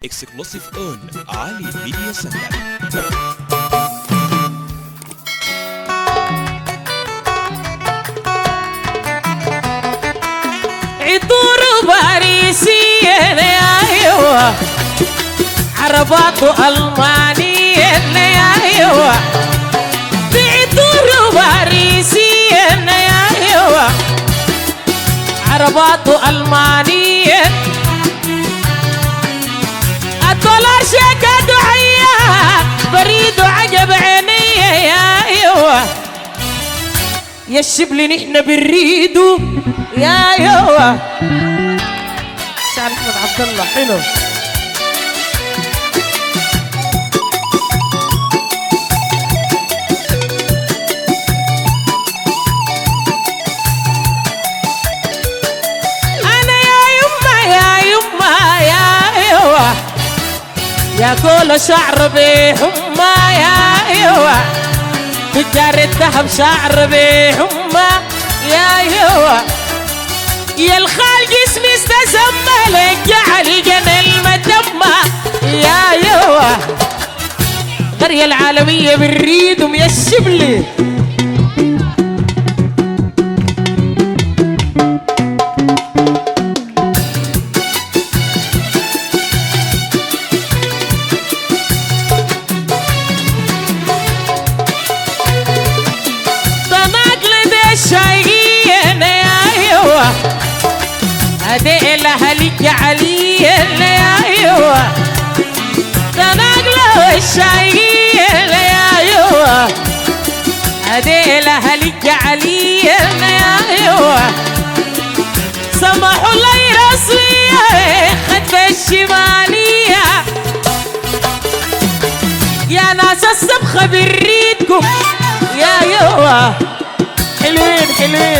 exclusive on Ali Media Center. عطور باريسية أيوة عربات ألمانية أيوة بعطور باريسية أيوة عربات ألمانية الدولار شيكة دعية بريد وعجب عيني يا أيوة يا الشبل نحن بنريدو يا أيوة شعر أحمد عبد الله حلو يا كل شعر بحمى يا ايوه تجار الذهب شعر بحمى يا ايوه يا الخال جسمي استسمى لك جعل جنى المدمى يا ايوه قرية العالمية بنريدهم يا الشبلي هدي لها علي يا ايوه تناقله الشايين يا ايوه هدي لها علي يا ايوه سمحوا لي راسية خدفة الشمالية يا ناس السبخة بريدكم يا ايوه حلوين حلوين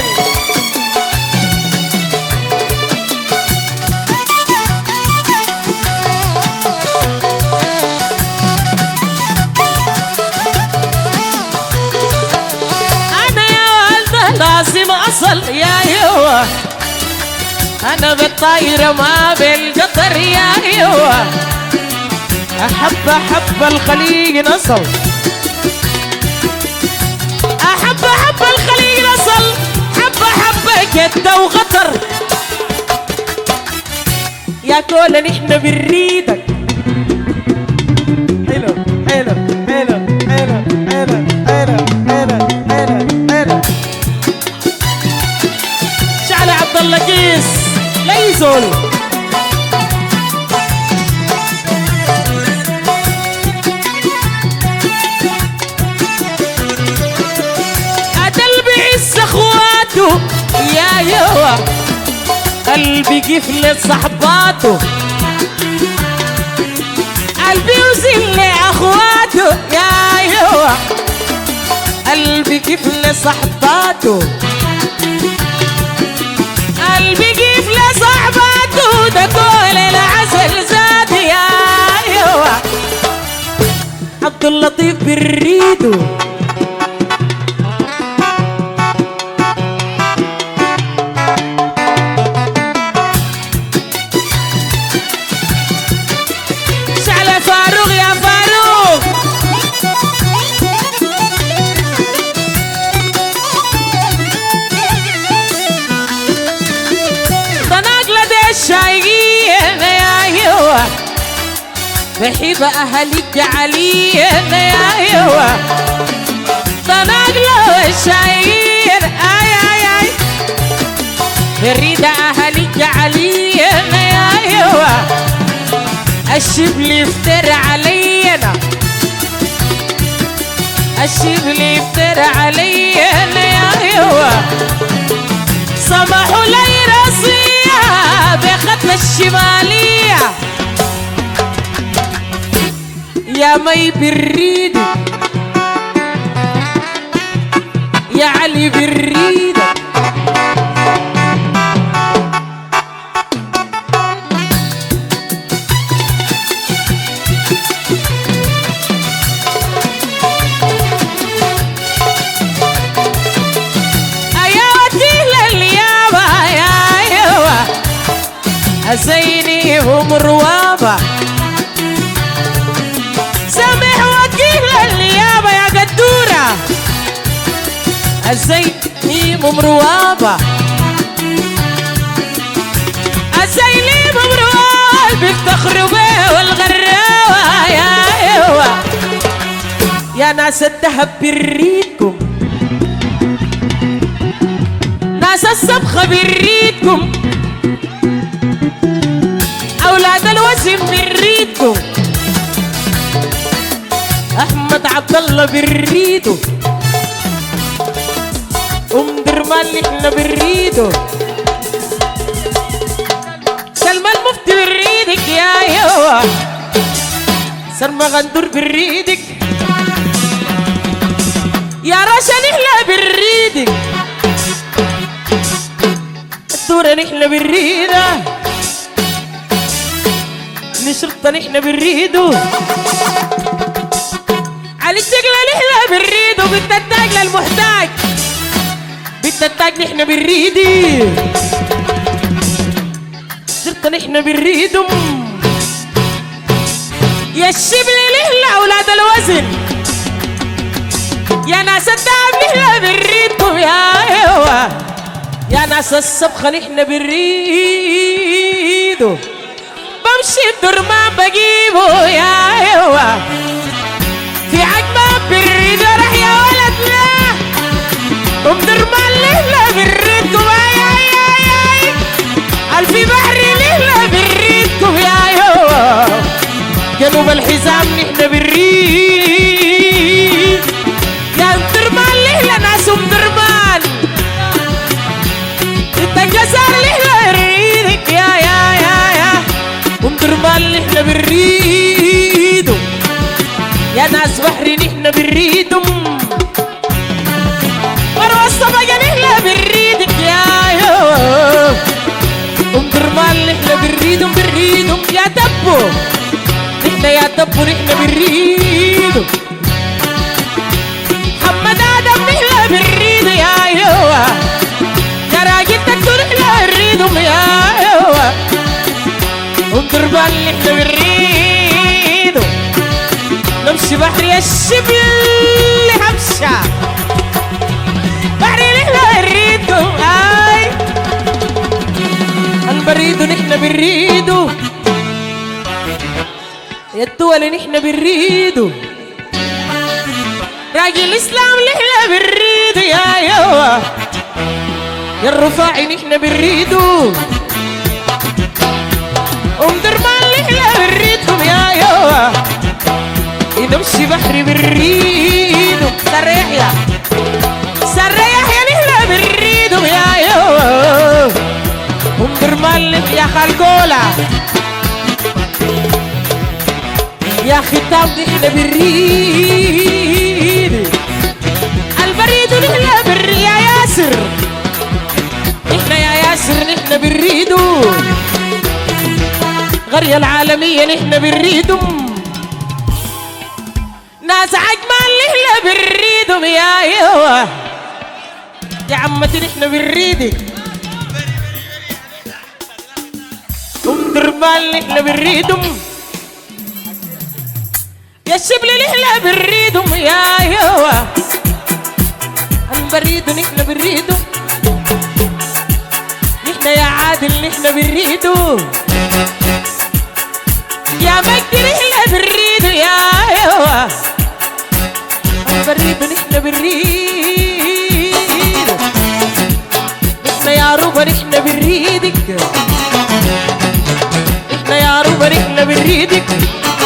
لازم أصل يا يوا أنا بالطايرة ما بالقطر يا يوا أحب الخليج نصل أحب الخليج نصل حب كدة وغطر يا كل نحن بنريدك حلو حلو حلو حلو حلو حلو حلو حلو حلو شعل عبد الله قيس لا يزول قلبي عز اخواته يا يوا قلبي قفل صحباته قلبي وزل اخواته يا يوا قلبي قفل صحباته قلبي كيف لصحباته ده كل العسل زاد يا ايوه عبد اللطيف بريدو شعل فاروق يا فاروق الشايين يا ايوه بحب اهلي جعليين يا ايوه تناقله الشايين اي بريد اهلي جعليين يا ايوه الشبل يفتر علينا الشبل يفتر علينا يا ايوه سمحوا لي راسي بختم الشمالية يا مي بريد يا علي بريد زيني ومروابة الزيني ممروابة الزيني ممروال بيفتخروا بيه والغراوة يا ايوه يا ناس الدهب بريدكم ناس الصبخة بريدكم أولاد الوسم بريدكم أحمد عبد الله بريده درمان نحن بريده سلمى المفتي بريدك يا يوا سلمى غندور بريدك يا رشا نحن بريدك الدورة نحن بريده نشرطة نحن بريدو علي الشقلة نحن بريدو بنت التاج للمحتاج بنت التاج نحن بريدي شرطة نحن بريدو يا الشبل نحن أولاد الوزن يا ناس الدهب نحن بريدكم يا ايوه يا ناس الصبخة نحن بريدو بمشي الدرمان بجيبه يا ايوه في عجمة بريد راح يا ولد لا درمان لهلا بريدكم اي الفي بحري لهلا بريدكم يا ايوه جنوب الحزام نحن بريد يا درمان لهلا ناس درمان انت الجزار لهلا بريدك يا درمان نحن بريدو يا ناس بحري نحن بريدو مروة الصبايا نحن بريدك يا يو درمان نحن بريدو يا دبو نحن يا دبو نحن بريدو محمد آدم نحن بريدو يا يو يا راجل دكتور نحن بريدو يا يو دربان نحن بريدو نمشي بحري الشبل همشة بحري نحن بريدو اي البريدو نحن بريدو يا الدول نحن بريدو راجل الاسلام نحن بريدو يا يوا يا الرفاعي نحن بريدو درمان لحلة بريدكم يا يوا نمشي بحري بريدو سريح يا لحلة بريدو يا يوا درمان يا خالقولا يا ختام نحن بريدو البريدو نحن بري يا ياسر نحن يا ياسر نحن بريدو القرية العالمية نحن بريدهم ناس عجمان نحن بريدهم يا يوا يا عمتي نحن بريدك درمان نحن بريدهم يا الشبل نحن بريدهم يا يوا البريد نحن بريدهم نحن يا عادل نحن بريدو يا مجدي نحن بريدو يا يوا البريد نحن بريدو نحن يا روبا نحن بريدك نحن يا روبا نحن بريدك